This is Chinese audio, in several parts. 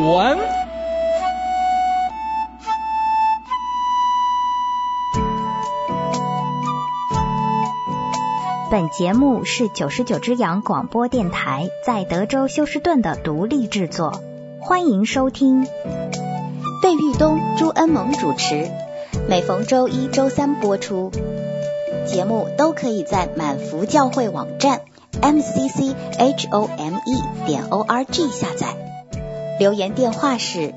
文。 本节目是99只羊广播电台在德州休斯顿的独立制作，欢迎收听。 费玉东、朱恩萌主持，每逢周一、周三播出。节目都可以在满福教会网站 mcchome.org 下载。留言电话是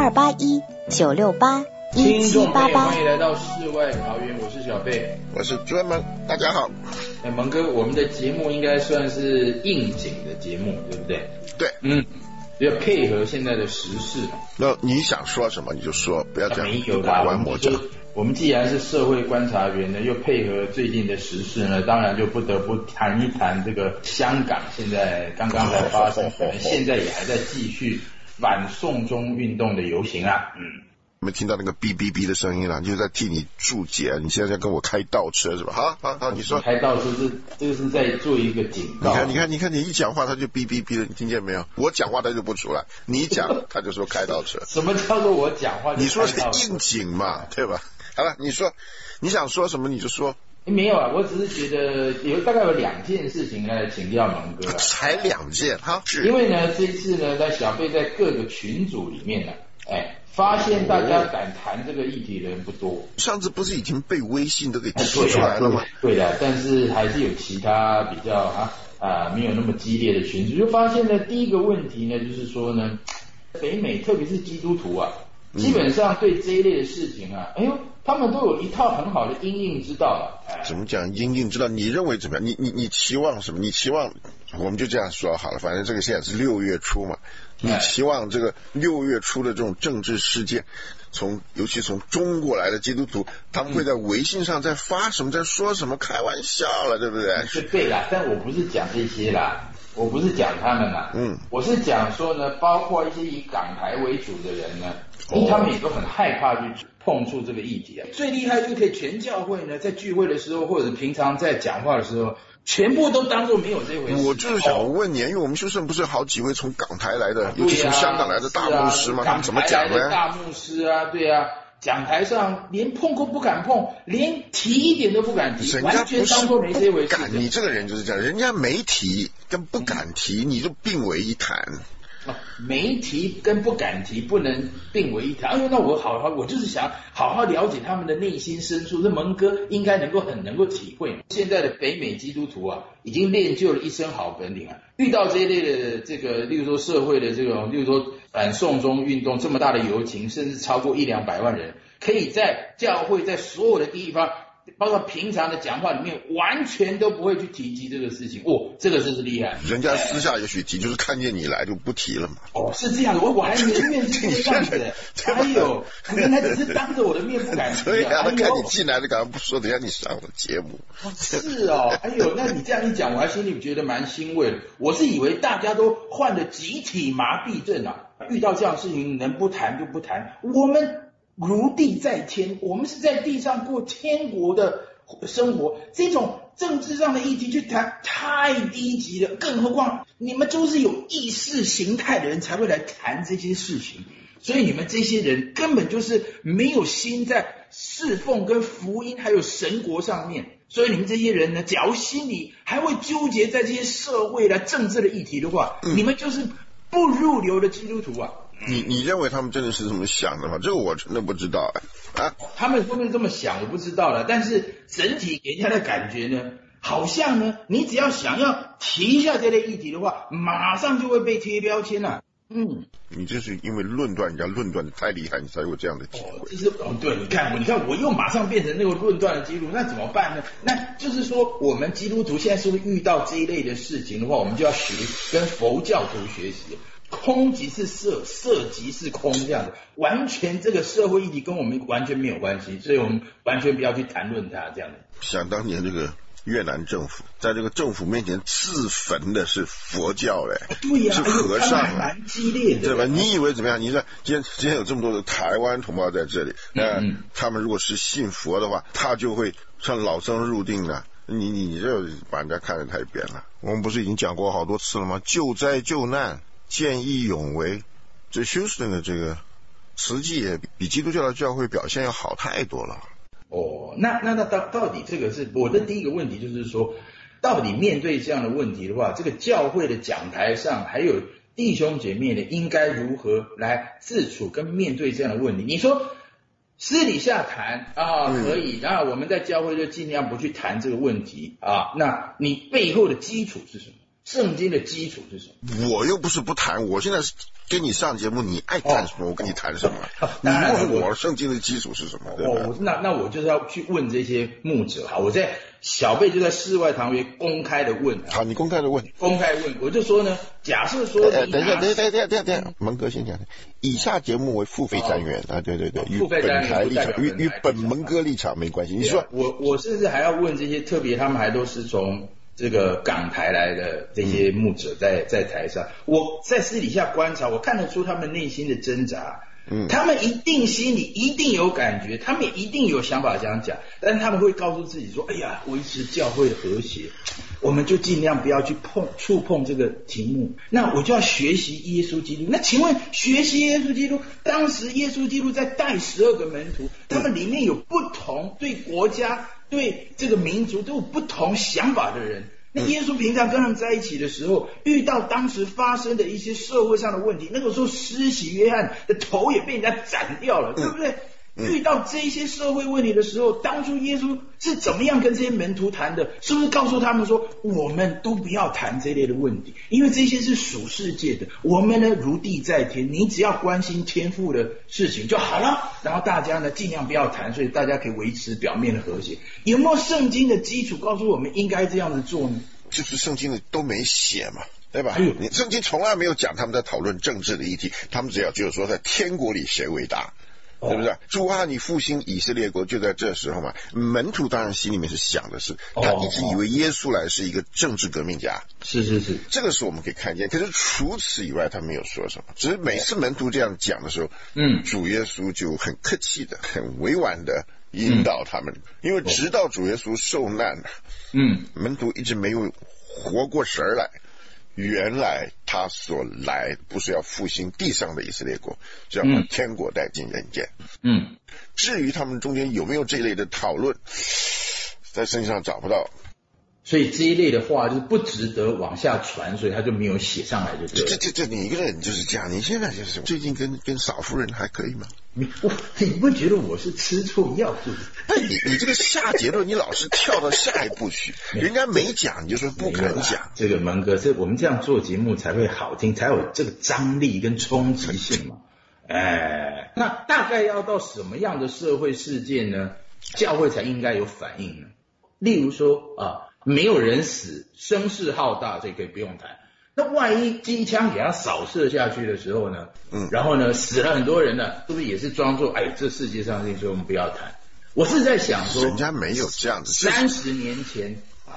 281-968-1788。 听众朋友，欢迎来到世外桃源，我是小贝， 我是朱恩萌，大家好。 萌哥，我们的节目应该算是应景的节目，对不对？ 对， 要配合现在的时事嘛。 那你想说什么你就说，不要讲没有拐弯抹角。 我们既然是社会观察员呢，又配合最近的时事呢，当然就不得不谈一谈这个香港现在刚刚才发生，可能现在也还在继续反送中运动的游行啊。 有没有听到那个哔哔哔的声音啊？就是在替你注解，你现在在跟我开倒车是吧？好，你说。 开倒车这个是在做一个警告。 你看，你一讲话他就哔哔哔的，你听见没有？我讲话他就不出来，你讲他就说开倒车。 什么叫做我讲话就开倒车？ 你说是应景嘛，对吧？好了，你说你想说什么你就说。 没有啊，我只是觉得大概有2件事情来请教萌哥。 才2件哈？是。 因为呢，这一次呢，在小贝在各个群组里面呢，发现大家敢谈这个议题的人不多。 上次不是已经被微信都给踢出来了吗？ 对的，但是还是有其他比较没有那么激烈的群组，就发现呢，第一个问题呢，就是说呢，北美特别是基督徒啊，基本上对这一类的事情啊，他们都有一套很好的因应之道啊。 怎么讲因应之道？你认为怎么样？你期望什么？你期望我们就这样说好了，反正这个现在是6月初嘛。你期望这个6月初的这种政治事件，尤其从中国来的基督徒，他们会在微信上在发什么，在说什么，开玩笑了，对不对？ 对啦，但我不是讲这些啦，我不是讲他们啦，我是讲说呢，包括一些以港台为主的人呢，因为他们也都很害怕去碰触这个议题啊。最厉害就是可以全教会呢，在聚会的时候或者平常在讲话的时候，全部都当作没有这回事。 我就是想问你，因为我们休斯顿不是好几位从港台来的，尤其从香港来的大牧师吗？他们怎么讲呢？ 大牧师啊，对啊，讲台上连碰都不敢碰，连提一点都不敢提，完全当作没这回事。 你这个人就是这样，人家没提跟不敢提，你就并为一谈。 没提跟不敢提不能并为一谈。那我就是想好好了解他们的内心深处，这萌哥应该能够体会。现在的北美基督徒啊，已经练就了一身好本领啊，遇到这一类的这个，例如说社会的这种，例如说反送中运动这么大的游行，甚至超过100-200万人，可以在教会在所有的地方，包括平常的讲话里面，完全都不会去提及这个事情。这个真是厉害。 人家私下也许提，就是看见你来就不提了嘛。 是这样的，我还没面是这样子的。原来只是当着我的面不敢提。 对啊，看你进来就赶快不说，等下你上我的节目。 是哦，那你这样一讲，我还心里觉得蛮欣慰的。我是以为大家都患了集体麻痹症啊，遇到这样的事情能不谈就不谈。我们如地在天，我们是在地上过天国的生活，这种政治上的议题去谈太低级了，更何况你们都是有意识形态的人才会来谈这些事情，所以你们这些人根本就是没有心在侍奉跟福音还有神国上面，所以你们这些人呢，假如心里还会纠结在这些社会的政治的议题的话，你们就是不入流的基督徒啊。 你认为他们真的是这么想的吗？这个我真的不知道他们会不会这么想我不知道了，但是整体给人家的感觉呢，好像呢，你只要想要提一下这类议题的话，马上就会被贴标签了。 你这是因为论断人家论断的太厉害，你才有这样的体会。 对，你看我又马上变成那个论断的基督徒，那怎么办呢？那就是说，我们基督徒现在是不是遇到这一类的事情的话，我们就要跟佛教徒学习。空即是色，色即是空，这样子，完全这个社会议题跟我们完全没有关系，所以我们完全不要去谈论它，这样的。 想当年这个越南政府在这个政府面前自焚的是佛教嘞， 对呀， 是和尚啊， 蛮激烈的， 对吧？你以为怎么样？你说今天有这么多的台湾同胞在这里，他们如果是信佛的话，他就会像老僧入定啊。你这把人家看得太扁了。我们不是已经讲过好多次了吗？救灾救难，见义勇为， 这休斯顿的这个慈济也比基督教的教会表现要好太多了。 哦，那到底这个是我的第一个问题，就是说，到底面对这样的问题的话，这个教会的讲台上还有弟兄姐妹呢，应该如何来自处跟面对这样的问题？你说私底下谈啊，可以，然后我们在教会就尽量不去谈这个问题啊。那你背后的基础是什么？圣经的基础是什么？ 我又不是不谈，我现在是跟你上节目，你爱谈什么，我跟你谈什么。你问我圣经的基础是什么？对吧？ 那我就是要去问这些牧者哈，我在小贝就在世外堂约公开的问。 好，你公开的问， 我就说呢，假设说， 等一下，蒙哥先讲，以下节目为付费单元啊，对，与本台立场与本蒙哥立场没关系。你说， 我甚至还要问这些，特别他们还都是从这个港台来的这些牧者在台上，我在私底下观察，我看得出他们内心的挣扎。他们一定心里一定有感觉，他们也一定有想法想讲，但是他们会告诉自己说，哎呀，维持教会的和谐，我们就尽量不要去触碰这个题目，那我就要学习耶稣基督。那请问学习耶稣基督，当时耶稣基督在带12个门徒，他们里面有不同对国家对这个民族都有不同想法的人，那耶稣平常跟他们在一起的时候，遇到当时发生的一些社会上的问题，那个时候施洗约翰的头也被人家斩掉了，对不对？遇到这些社会问题的时候，当初耶稣是怎么样跟这些门徒谈的？是不是告诉他们说，我们都不要谈这类的问题，因为这些是属世界的，我们呢如地在天，你只要关心天父的事情就好了，然后大家呢尽量不要谈，所以大家可以维持表面的和谐。有没有圣经的基础告诉我们应该这样子做呢？ 就是圣经的都没写嘛，对吧？你圣经从来没有讲他们在讨论政治的议题，他们只有说在天国里谁为大，对不对？主啊，你复兴以色列国就在这时候嘛。门徒当然心里面是想的是，他一直以为耶稣来是一个政治革命家， 是， 这个是我们可以看见。可是除此以外，他没有说什么。只是每次门徒这样讲的时候，主耶稣就很客气的、很委婉的引导他们，因为直到主耶稣受难，门徒一直没有活过神来。原来他所来不是要复兴地上的以色列国，是要把天国带进人间。至于他们中间有没有这一类的讨论，在圣经上找不到。 所以这一类的话就是不值得往下传，所以他就没有写上来，就对了。 这你一个人就是这样，你现在就是最近跟少夫人还可以吗？ 你不觉得我是吃错药是不是？ 但你这个下结论，你老是跳到下一步去，人家没讲你就说不敢讲。 这个蒙哥，我们这样做节目才会好听，才有这个张力跟冲击性嘛。那大概要到什么样的社会事件呢，教会才应该有反应呢？例如说没有人死，声势浩大，这可以不用谈。那万一机枪给他扫射下去的时候呢？然后呢死了很多人呢，是不是也是装作这世界上的事情，所以我们不要谈？我是在想说， 人家没有这样子。 30年前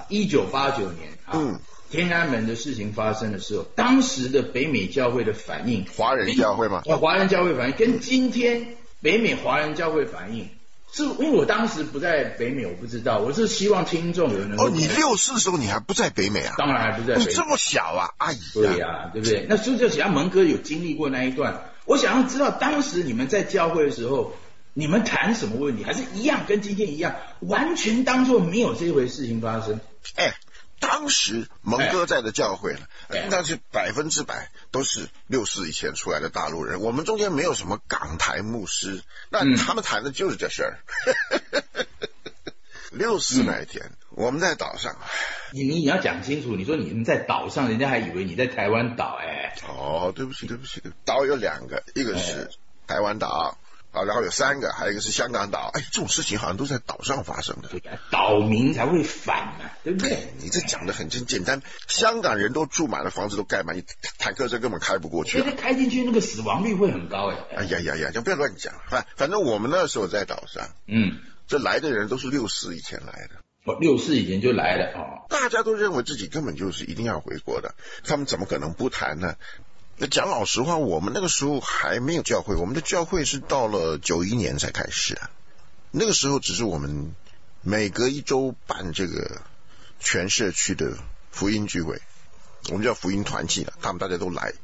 1989年天安门的事情发生的时候，当时的北美教会的反应， 华人教会吗？ 华人教会反应跟今天北美华人教会反应。是因为我当时不在北美，我不知道。我是希望听众有人能够你64的时候你还不在北美啊？ 当然还不在北美。 你这么小啊，阿姨。 对呀，对不对？那所以就想蒙哥有经历过那一段，我想要知道当时你们在教会的时候，你们谈什么问题，还是一样跟今天一样，完全当作没有这回事情发生？ 当时蒙哥在的教会那是100%都是64以前出来的大陆人，我们中间没有什么港台牧师，那他们谈的就是这事儿。64那一天我们在岛上， 你要讲清楚，你说你们在岛上，人家还以为你在台湾岛。 对不起，岛有2个，一个是台湾岛然后有3个，还有一个是香港岛。这种事情好像都在岛上发生的。 对呀，岛民才会反嘛，对不对？ 你这讲的很简单，香港人都住满了，房子都盖满，坦克车根本开不过去。 开进去那个死亡率会很高。 就不要乱讲。反正我们那时候在岛上，这来的人都是64以前来的。 64以前就来了。 大家都认为自己根本就是一定要回国的，他们怎么可能不谈呢？那讲老实话，我们那个时候还没有教会，我们的教会是到了91年才开始的。那个时候只是我们每隔1周办这个全社区的福音聚会，我们叫福音团契了，他们大家都来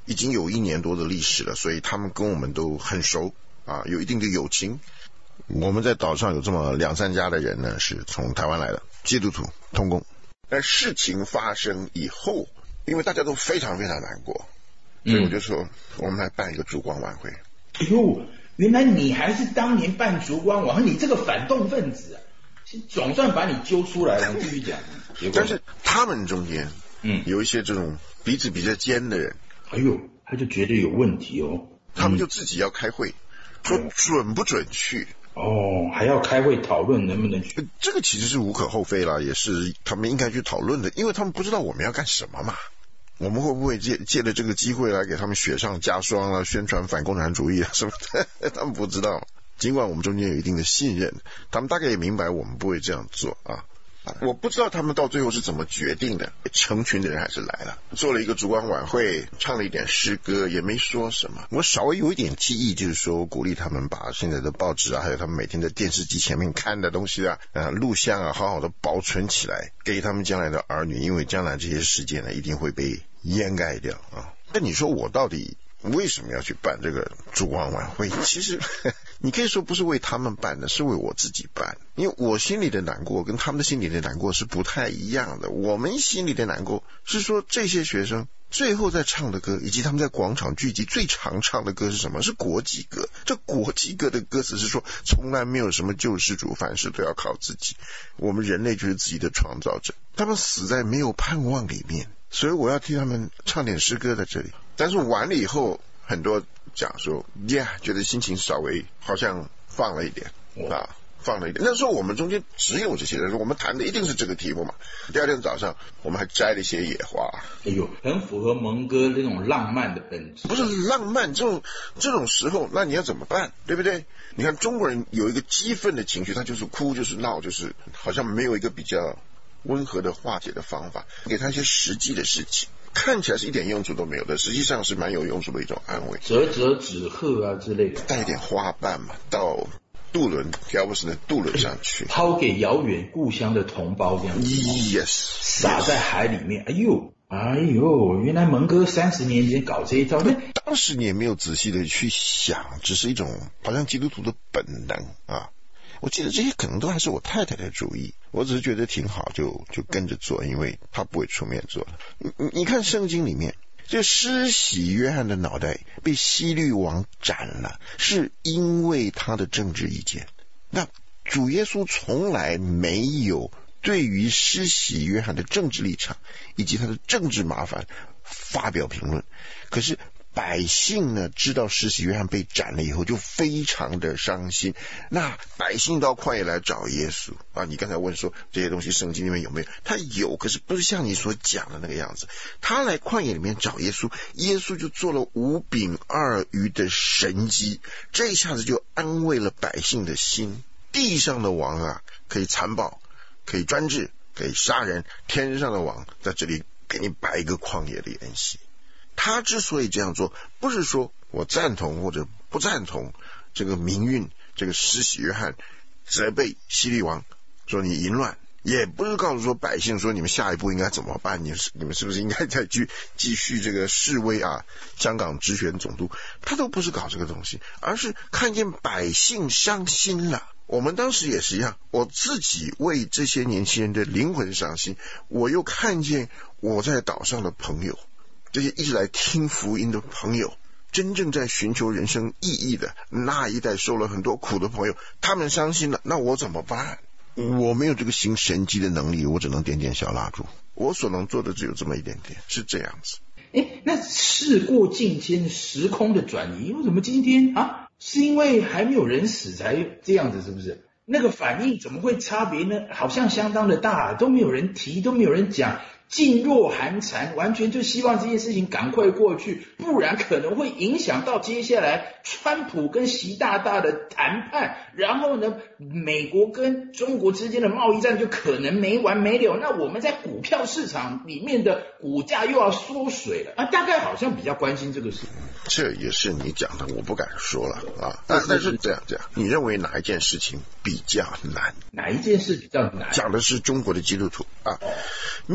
已经有1年多的历史了，所以他们跟我们都很熟啊，有一定的友情。我们在岛上有这么2-3家的人呢，是从台湾来的基督徒同工。但事情发生以后，因为大家都非常非常难过，所以我就说我们来办一个烛光晚会。 哎呦，原来你还是当年办烛光晚会，你这个反动分子啊，总算把你揪出来了。继续讲。 但是他们中间有一些这种鼻子比较尖的人， 哎呦，他就觉得有问题哦， 他们就自己要开会，说准不准去。 还要开会讨论能不能去。 这个其实是无可厚非啦，也是他们应该去讨论的，因为他们不知道我们要干什么嘛。我们会不会借着这个机会来给他们雪上加霜啊，宣传反共产主义啊什么的，他们不知道。尽管我们中间有一定的信任，他们大概也明白我们不会这样做啊。我不知道他们到最后是怎么决定的，成群的人还是来了，做了一个烛光晚会，唱了一点诗歌，也没说什么。我稍微有一点记忆，就是说鼓励他们把现在的报纸啊，还有他们每天在电视机前面看的东西啊，录像啊，好好的保存起来，给他们将来的儿女，因为将来这些事件呢，一定会被掩盖掉啊。那你说我到底为什么要去办这个烛光晚会？其实你可以说不是为他们办的，是为我自己办。因为我心里的难过跟他们的心里的难过是不太一样的。我们心里的难过是说这些学生最后在唱的歌，以及他们在广场聚集最常唱的歌是什么？是国际歌。这国际歌的歌词是说从来没有什么救世主，凡事都要靠自己，我们人类就是自己的创造者。他们死在没有盼望里面，所以我要替他们唱点诗歌在这里。但是完了以后，很多讲说觉得心情稍微好像放了一点啊，放了一点。那时候我们中间只有这些人，我们谈的一定是这个题目嘛。第二天早上我们还摘了一些野花。 哎呦，很符合蒙哥这种浪漫的本质。 不是浪漫，这种时候，那你要怎么办？对不对？你看中国人有一个激愤的情绪，他就是哭，就是闹，就是好像没有一个比较温和的化解的方法，给他一些实际的事情。看起来是一点用处都没有的，实际上是蛮有用处的一种安慰。 折纸鹤啊之类的， 带一点花瓣嘛，到渡轮乔布斯的渡轮上去， 抛给遥远故乡的同胞这样子。 Yes， 撒在海里面。哎呦，原来蒙哥30年前搞这一招， 当时你也没有仔细的去想，只是一种好像基督徒的本能啊。我记得这些可能都还是我太太的主意，我只是觉得挺好，就跟着做，因为她不会出面做的。你看圣经里面，这施洗约翰的脑袋被希律王斩了，是因为他的政治意见。那主耶稣从来没有对于施洗约翰的政治立场以及他的政治麻烦发表评论，可是百姓呢知道施洗约翰被斩了以后就非常的伤心，那百姓到旷野来找耶稣啊。你刚才问说这些东西圣经里面有没有，他有，可是不是像你所讲的那个样子。他来旷野里面找耶稣，耶稣就做了5饼2鱼的神迹，这一下子就安慰了百姓的心。地上的王啊可以残暴，可以专制，可以杀人，天上的王在这里给你摆一个旷野的筵席。他之所以这样做，不是说我赞同或者不赞同这个民运，这个施洗约翰责备希律王说你淫乱，也不是告诉说百姓说你们下一步应该怎么办，你们是不是应该再继续这个示威啊，香港直选总督，他都不是搞这个东西，而是看见百姓伤心了。我们当时也是一样，我自己为这些年轻人的灵魂伤心，我又看见我在岛上的朋友，这些一直来听福音的朋友，真正在寻求人生意义的那一代受了很多苦的朋友，他们伤心了，那我怎么办？我没有这个行神迹的能力，我只能点点小蜡烛，我所能做的只有这么一点点，是这样子。 那事过境迁，时空的转移，为什么今天啊？是因为还没有人死才这样子，是不是？那个反应怎么会差别呢？好像相当的大，都没有人提，都没有人讲，噤若寒蝉，完全就希望这件事情赶快过去，不然可能会影响到接下来川普跟习大大的谈判，然后呢，美国跟中国之间的贸易战就可能没完没了，那我们在股票市场里面的股价又要缩水了啊，大概好像比较关心这个事。 这也是你讲的，我不敢说了啊。但是这样，你认为哪一件事情比较难？ 哪一件事比较难？ 讲的是中国的基督徒啊，面对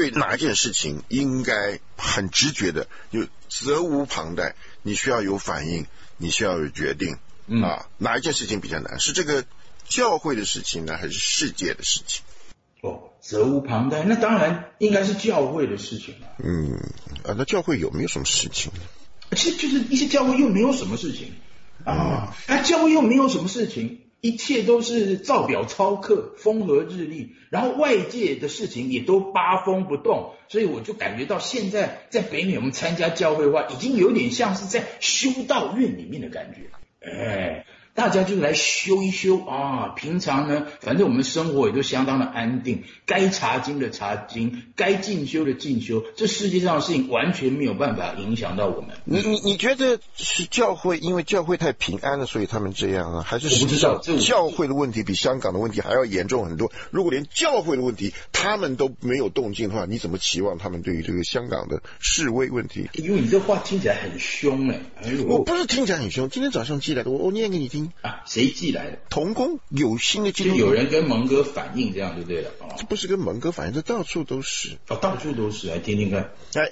对哪一件事情应该很直觉的，就责无旁贷，你需要有反应，你需要有决定哪一件事情比较难？是这个教会的事情呢，还是世界的事情？ 责无旁贷，那当然应该是教会的事情了。 那教会有没有什么事情呢？ 其实就是一些教会又没有什么事情教会又没有什么事情，一切都是照表操课，风和日丽，然后外界的事情也都八风不动，所以我就感觉到现在在北美我们参加教会的话，已经有点像是在修道院里面的感觉。大家就来修一修平常呢，反正我们生活也都相当的安定，该查经的查经，该进修的进修，这世界上的事情完全没有办法影响到我们。 你觉得是教会因为教会太平安了，所以他们这样还是我不知道教会的问题比香港的问题还要严重很多？如果连教会的问题他们都没有动静的话，你怎么期望他们对于这个香港的示威问题？ 因为你这话听起来很凶我不是听起来很凶，今天早上寄来的，我念给你听。 谁寄来的？ 同工有新的基督徒， 就有人跟蒙哥反映，这样就对了。 这不是跟蒙哥反映，这到处都是。 到处都是，来听听看。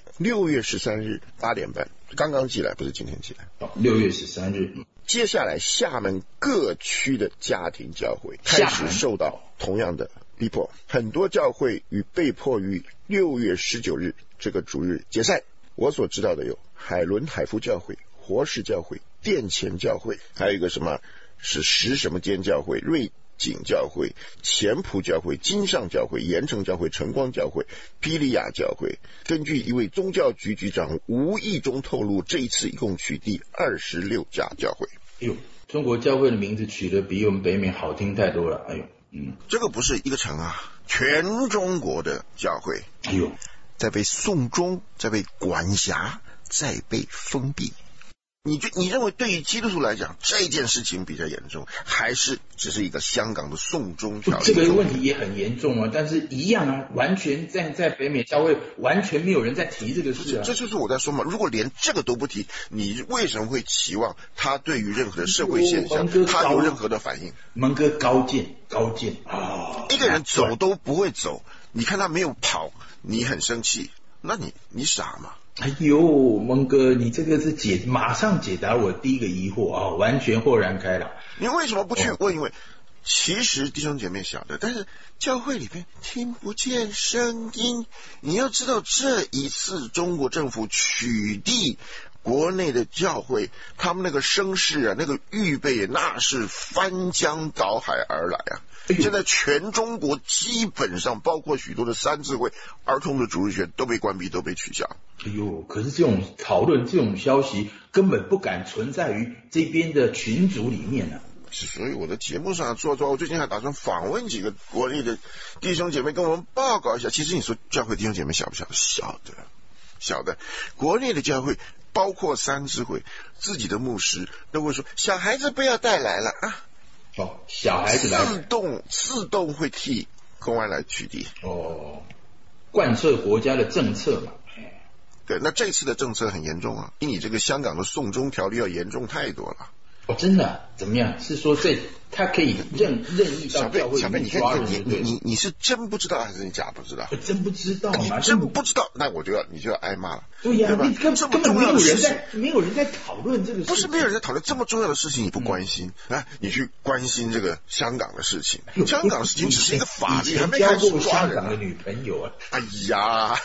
6月13日8点半，刚刚寄来，不是今天寄来。 6月13日。 接下来厦门各区的家庭教会开始受到同样的逼迫，很多教会被迫于6月19日这个主日解散。我所知道的有海伦海福教会、活石教会、殿前教会，还有一个是石什么间教会、瑞景教会、前埔教会、金上教会、盐城教会、晨光教会、霹雳亚教会。根据一位宗教局局长无意中透露，这一次一共取缔26家教会。 中国教会的名字取得比我们北美好听太多了。 这个不是一个城全中国的教会在被送终，在被管辖，在被封闭。你认为对于基督徒来讲这件事情比较严重，还是只是一个香港的送终条例？ 这个问题也很严重但是一样完全在北美教会完全没有人在提这个事这就是我在说嘛，如果连这个都不提，你为什么会期望他对于任何的社会现象他有任何的反应？ 蒙哥高见一个人走都不会走，你看他没有跑，你很生气，那你傻吗？ 蒙哥，你这个是马上解答我第一个疑惑完全豁然开朗。 你为什么不去问？因为其实弟兄姐妹晓得，但是教会里面听不见声音。你要知道，这一次中国政府取缔国内的教会，他们那个声势那个预备那是翻江倒海而来现在全中国基本上包括许多的三字会、儿童的主日学都被关闭，都被取消。 可是这种讨论、这种消息根本不敢存在于这边的群组里面所以我的节目上做，我最近还打算访问几个国内的弟兄姐妹，跟我们报告一下。其实你说教会弟兄姐妹晓不晓得？晓得。国内的教会包括三字会自己的牧师都会说，小孩子不要带来了小孩子来自动会替公安来取缔贯彻国家的政策嘛。 对，那这次的政策很严重比你这个香港的送终条例要严重太多了。 真的怎么样？是说他可以任意到教会里面抓人？ 你是真不知道还是你假不知道？ 我真不知道嘛， 真不知道，那你就要挨骂了。 对呀，你根本没有人在讨论这个事情。 不是没有人在讨论这么重要的事情，你不关心你去关心这个香港的事情。香港的事情只是一个法律，还没开始抓人。 香港的女朋友哎呀，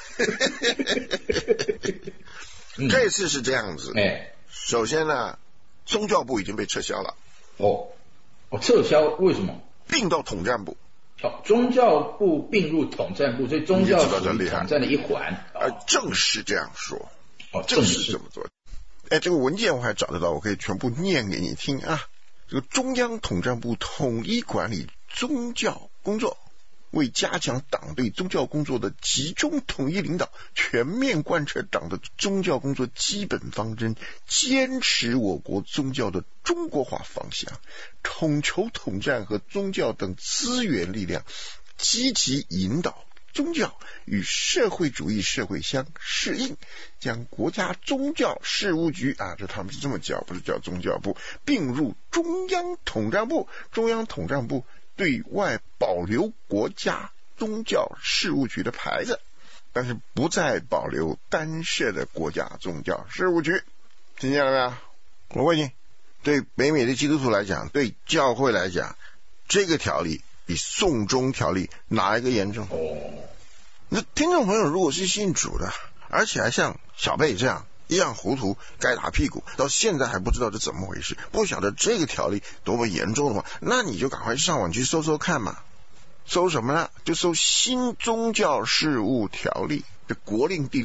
这次是这样子。首先呢，宗教部已经被撤销了。 撤销为什么？ 并到统战部。 宗教部并入统战部，所以宗教属于统战的一环。 正是这样说。正是这么做。这个文件我还找得到，我可以全部念给你听这个中央统战部统一管理宗教工作，为加强党对宗教工作的集中统一领导，全面贯彻党的宗教工作基本方针，坚持我国宗教的中国化方向，统筹统战和宗教等资源力量，积极引导宗教与社会主义社会相适应，将国家宗教事务局这他们是这么叫，不是叫宗教部，并入中央统战部。中央统战部对外保留国家宗教事务局的牌子， 但是不再保留单设的国家宗教事务局。听见了没有？我问你，对北美的基督徒来讲，对教会来讲，这个条例比送终条例哪一个严重？那听众朋友如果是信主的，而且还像小贝这样一样糊涂，该打屁股，到现在还不知道这怎么回事，不晓得这个条例多么严重的话，那你就赶快上网去搜搜看嘛。搜什么呢？就搜新宗教事务条例，这国令第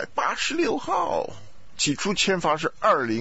686号，起初签发是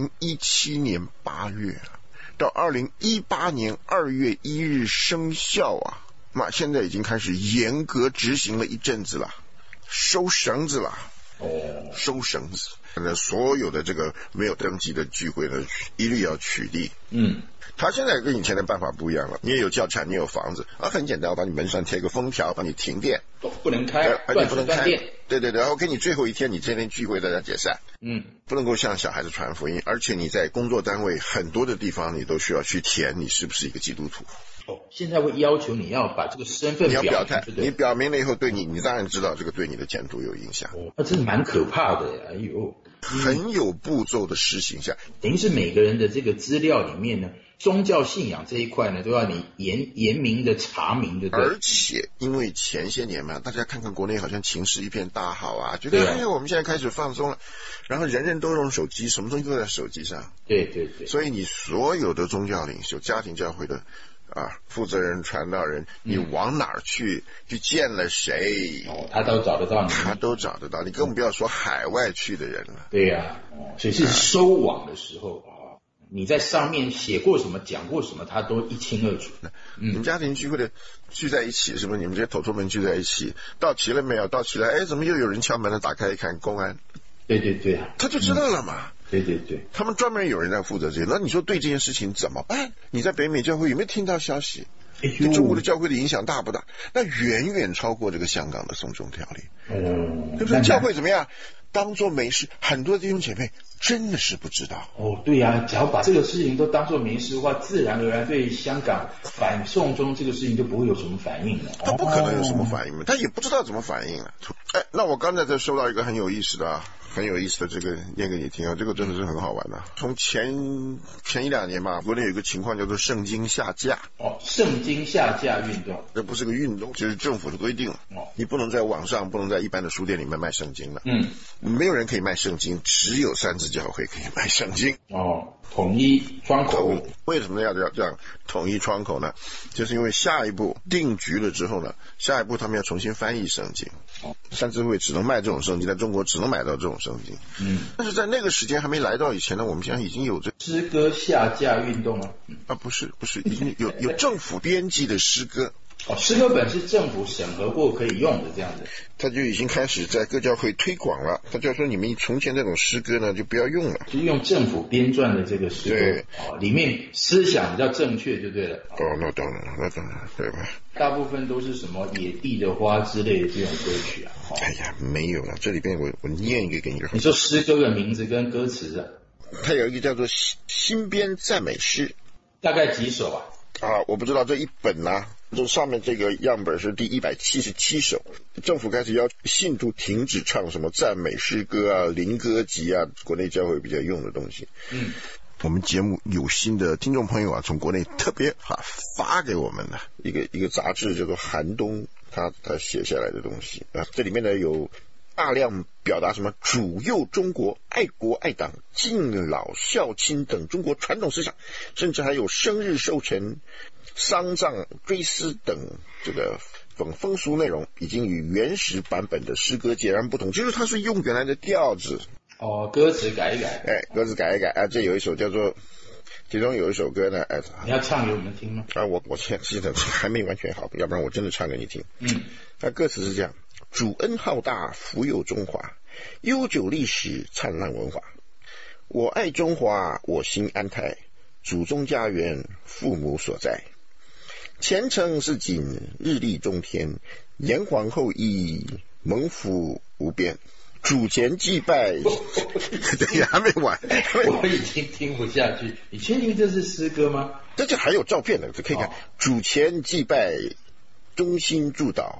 2017年8月，到2018年2月1日生效啊。那现在已经开始严格执行了一阵子了，收绳子了。收绳子，所有的这个没有登记的聚会呢，一律要取缔。他现在跟以前的办法不一样了，你也有教产，你有房子啊，很简单，我把你门上贴个封条，把你停电， 不能开， 而且不能开，对，然后给你最后一天，你这天聚会大家解散，不能够向小孩子传福音，而且你在工作单位很多的地方，你都需要去填你是不是一个基督徒。 现在会要求你要把这个身份你要表态，你表明了以后，对你当然知道这个对你的前途有影响。 那真的蛮可怕的呀！哎呦， 很有步骤的实行下， 等于是每个人的这个资料里面呢，宗教信仰这一块呢，都要你严明的查明，对不对？ 而且因为前些年嘛，大家看看国内好像情势一片大好啊，觉得我们现在开始放松了，然后人人都用手机，什么东西都在手机上。 对， 所以你所有的宗教领袖、家庭教会的负责人、传道人，你往哪儿去见了谁， 他都找得到你， 他都找得到你，更不要说海外去的人了。 对呀，所以是收网的时候你在上面写过什么、讲过什么，他都一清二楚。 你们家庭聚会的聚在一起，是不是？你们这些头头们聚在一起，到齐了没有？到齐了，怎么又有人敲门了？打开一看，公安。 对， 他就知道了嘛。 对， 他们专门有人在负责这些。那你说对这件事情怎么办？你在北美教会有没有听到消息？对中国的教会的影响大不大？那远远超过这个香港的送终条例。对不对？教会怎么样？当作没事，很多弟兄姐妹真的是不知道。 对呀，只要把这个事情都当作没事的话，自然而然对香港反送中这个事情就不会有什么反应了。 他不可能有什么反应，他也不知道怎么反应了。那我刚才在收到一个很有意思的这个念给你听啊，这个真的是很好玩的。从前一两年嘛，国内有一个情况叫做圣经下架。 圣经下架运动， 这不是个运动，就是政府的规定。你不能在网上，不能在一般的书店里面卖圣经了。没有人可以卖圣经，只有三自教会可以卖圣经。 统一窗口。 为什么要这样统一窗口呢？就是因为下一步定局了之后呢，下一步他们要重新翻译圣经。三自会只能卖这种圣经，在中国只能买到这种圣经。但是在那个时间还没来到以前呢，我们现在已经有诗歌下架运动了。 不是，已经有政府编辑的诗歌。 诗歌本是政府审核过可以用的，这样子， 他就已经开始在各教会推广了。他就说你们从前那种诗歌呢，就不要用了， 就用政府编撰的这个诗歌，里面思想比较正确就对了。 那当然，对吧？ 大部分都是什么野地的花之类的这种歌曲啊。 没有了，这里边我念一个给你。 你说诗歌的名字跟歌词啊？ 它有一个叫做新编赞美诗， 大概几首啊？ 我不知道这一本啊。这上面这个样本是第177首，政府开始要求信徒停止唱什么赞美诗歌啊、灵歌集啊，国内教会比较用的东西。我们节目有心的听众朋友从国内特别发给我们的一个杂志叫做寒冬，他写下来的东西这里面呢有大量表达什么主佑中国、爱国爱党、敬老孝亲等中国传统思想，甚至还有生日寿辰、丧葬追思等这个风俗内容，已经与原始版本的诗歌截然不同，就是它是用原来的调子歌词改一改， 歌词改一改这有一首叫做，其中有一首歌呢你要唱给我们听吗？ 我现在还没完全好，要不然我真的唱给你听。歌词是这样：主恩浩大，福佑中华，悠久历史，灿烂文化。我爱中华，我心安泰，祖宗家园，父母所在。前程似锦，日丽中天，炎黄后裔，蒙福无边。主前祭拜，对，还没完， 我已经听不下去。你确定这是诗歌吗？ 这还有照片的，可以看。主前祭拜，忠心祝祷，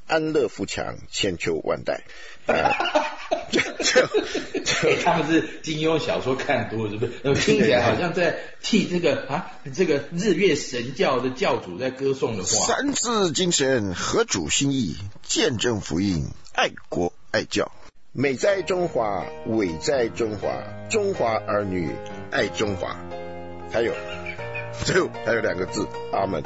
安乐富强，千秋万代。 他们是金庸小说看多，是不是？听起来好像在替这个日月神教的教主在歌颂的话。 三字精神，合主心意，见证福音，爱国爱教。美在中华，伟在中华，中华儿女爱中华。还有最后还有2个字，阿门。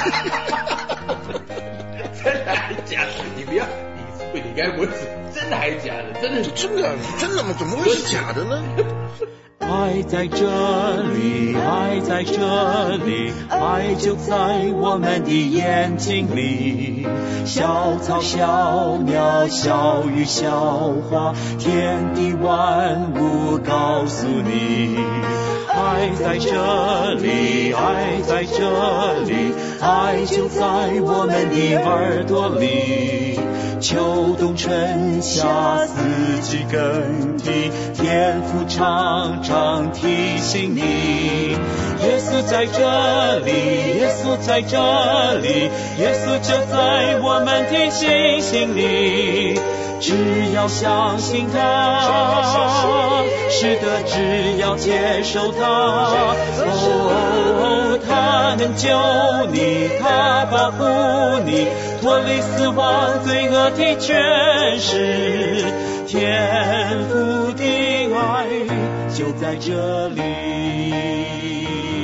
真的还假的？你不要，你该我指真的还假的？真的吗？怎么会是假的呢？ 爱在这里，爱在这里，爱就在我们的眼睛里。小草小鸟小鱼小花，天地万物告诉你。爱在这里，爱在这里，爱就在我们的耳朵里。秋冬春夏四季更替，天父常常提醒你。耶稣在这里，耶稣在这里，耶稣就在我们的心里。只要相信他，是的，只要接受他。他能救你，他保护你，脱离死亡罪恶的权势。天父的爱就在这里。